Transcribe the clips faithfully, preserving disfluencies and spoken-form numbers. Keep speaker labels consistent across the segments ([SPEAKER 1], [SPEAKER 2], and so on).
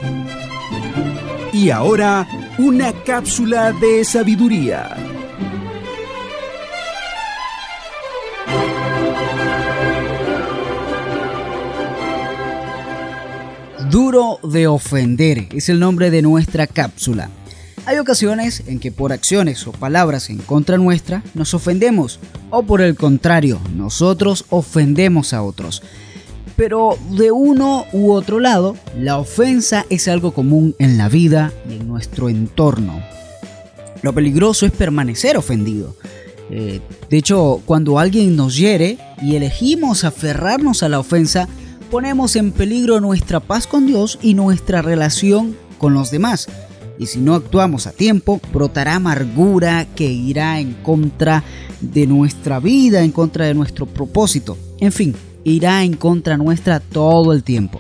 [SPEAKER 1] Y ahora, una cápsula de sabiduría.
[SPEAKER 2] Duro de ofender es el nombre de nuestra cápsula. Hay ocasiones en que por acciones o palabras en contra nuestra nos ofendemos, o por el contrario, nosotros ofendemos a otros. Pero de uno u otro lado, la ofensa es algo común en la vida y en nuestro entorno. Lo peligroso es permanecer ofendido. Eh, de hecho, cuando alguien nos hiere y elegimos aferrarnos a la ofensa, ponemos en peligro nuestra paz con Dios y nuestra relación con los demás. Y si no actuamos a tiempo, brotará amargura que irá en contra de nuestra vida, en contra de nuestro propósito. En fin, irá en contra nuestra todo el tiempo.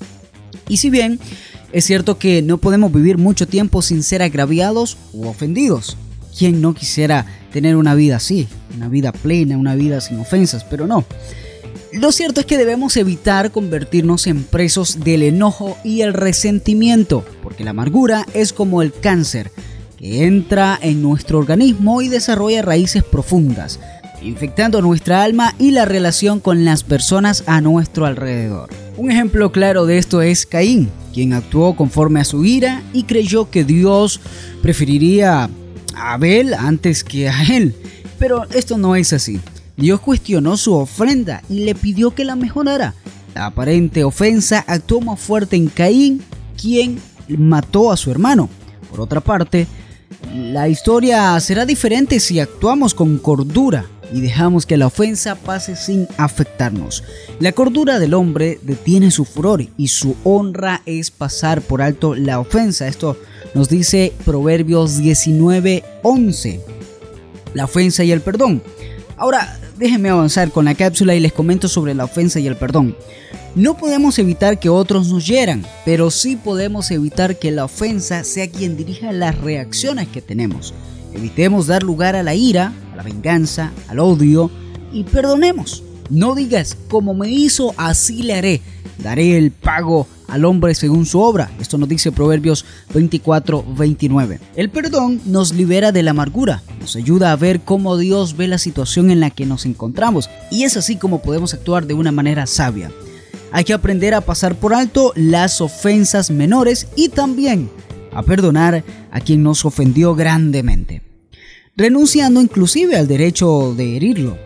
[SPEAKER 2] Y si bien es cierto que no podemos vivir mucho tiempo sin ser agraviados u ofendidos. ¿Quién no quisiera tener una vida así? Una vida plena, una vida sin ofensas, pero no. Lo cierto es que debemos evitar convertirnos en presos del enojo y el resentimiento, porque la amargura es como el cáncer, que entra en nuestro organismo y desarrolla raíces profundas, infectando nuestra alma y la relación con las personas a nuestro alrededor. Un ejemplo claro de esto es Caín, quien actuó conforme a su ira y creyó que Dios preferiría a Abel antes que a él, pero esto no es así. Dios cuestionó su ofrenda y le pidió que la mejorara. La aparente ofensa actuó más fuerte en Caín, quien mató a su hermano. Por otra parte, la historia será diferente si actuamos con cordura y dejamos que la ofensa pase sin afectarnos. La cordura del hombre detiene su furor y su honra es pasar por alto la ofensa. Esto nos dice Proverbios diecinueve once. La ofensa y el perdón. Ahora, déjenme avanzar con la cápsula y les comento sobre la ofensa y el perdón. No podemos evitar que otros nos hieran, pero sí podemos evitar que la ofensa sea quien dirija las reacciones que tenemos. Evitemos dar lugar a la ira, a la venganza, al odio y perdonemos. No digas, como me hizo, así le haré. Daré el pago al hombre según su obra. Esto nos dice Proverbios veinticuatro veintinueve. El perdón nos libera de la amargura, nos ayuda a ver cómo Dios ve la situación en la que nos encontramos, y es así como podemos actuar de una manera sabia. Hay que aprender a pasar por alto las ofensas menores y también a perdonar a quien nos ofendió grandemente, renunciando inclusive al derecho de herirlo.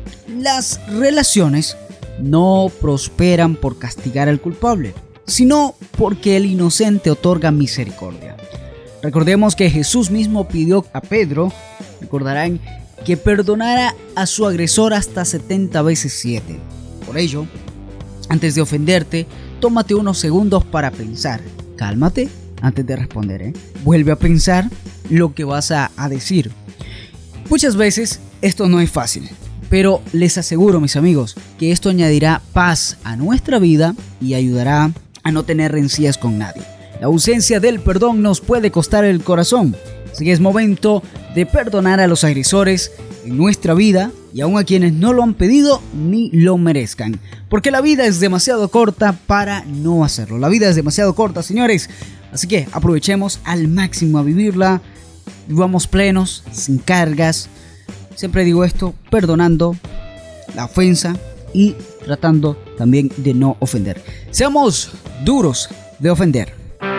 [SPEAKER 2] Las relaciones no prosperan por castigar al culpable, sino porque el inocente otorga misericordia. Recordemos que Jesús mismo pidió a Pedro, recordarán, que perdonara a su agresor hasta setenta veces siete. Por ello, antes de ofenderte, tómate unos segundos para pensar. Cálmate antes de responder, ¿eh? Vuelve a pensar lo que vas a, a decir. Muchas veces esto no es fácil, pero les aseguro, mis amigos, que esto añadirá paz a nuestra vida y ayudará a no tener rencillas con nadie. La ausencia del perdón nos puede costar el corazón, así que es momento de perdonar a los agresores en nuestra vida y aun a quienes no lo han pedido ni lo merezcan, porque la vida es demasiado corta para no hacerlo. La vida es demasiado corta, señores, así que aprovechemos al máximo a vivirla, vivamos plenos, sin cargas. Siempre digo esto, perdonando la ofensa y tratando también de no ofender. Seamos duros de ofender.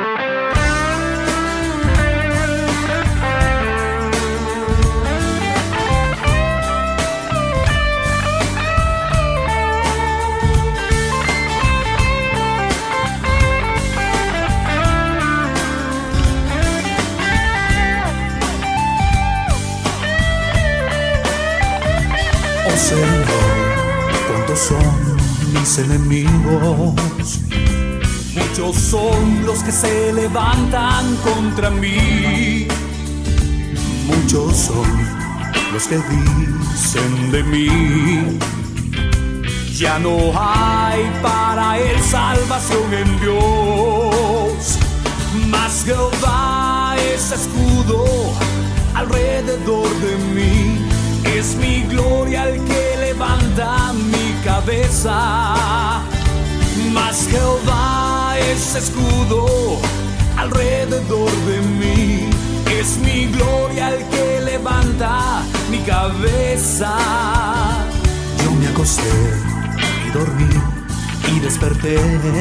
[SPEAKER 3] Oh Señor, ¿cuántos son mis enemigos? Muchos son los que se levantan contra mí. Muchos son los que dicen de mí: ya no hay para él salvación en Dios. Mas Jehová es escudo alrededor de mí. Es mi gloria el que levanta mi cabeza. Mas Jehová es escudo alrededor de mí. Es mi gloria el que levanta mi cabeza. Yo me acosté y dormí y desperté,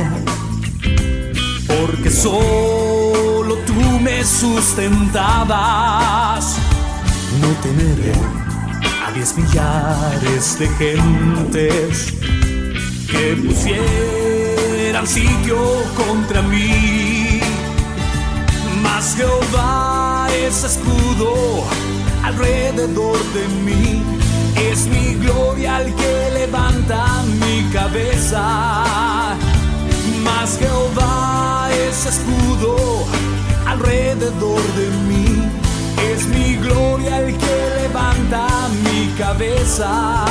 [SPEAKER 3] porque solo tú me sustentabas. No temeré a diez millares de gentes que pusieran sitio contra mí. Mas Jehová es escudo alrededor de mí. Es mi gloria el que levanta mi cabeza. Mas Jehová es escudo alrededor de mí. Es mi gloria el que levanta mi cabeza.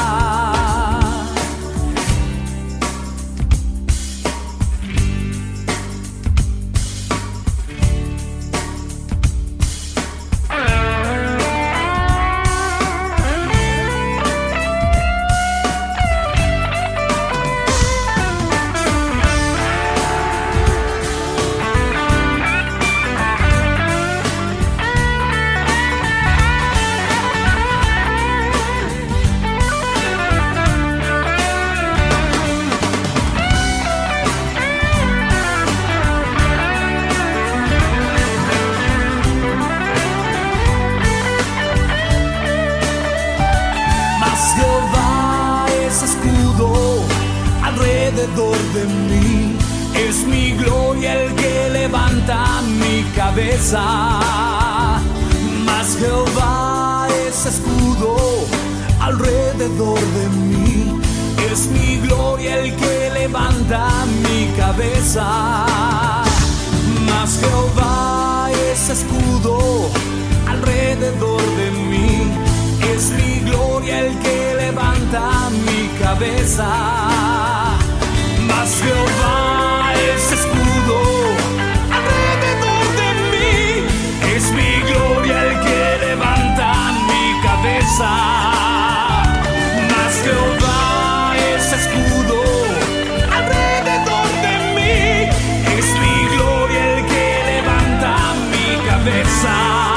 [SPEAKER 3] Alrededor de mí, es mi gloria el que levanta mi cabeza. Mas Jehová es escudo alrededor de mí. Es mi gloria el que levanta mi cabeza. Mas Jehová es escudo alrededor de mí. Es mi gloria el que levanta mi cabeza. Mas Jehová es escudo alrededor de mí. Es mi gloria el que levanta mi cabeza. Mas Jehová es escudo alrededor de mí. Es mi gloria el que levanta mi cabeza.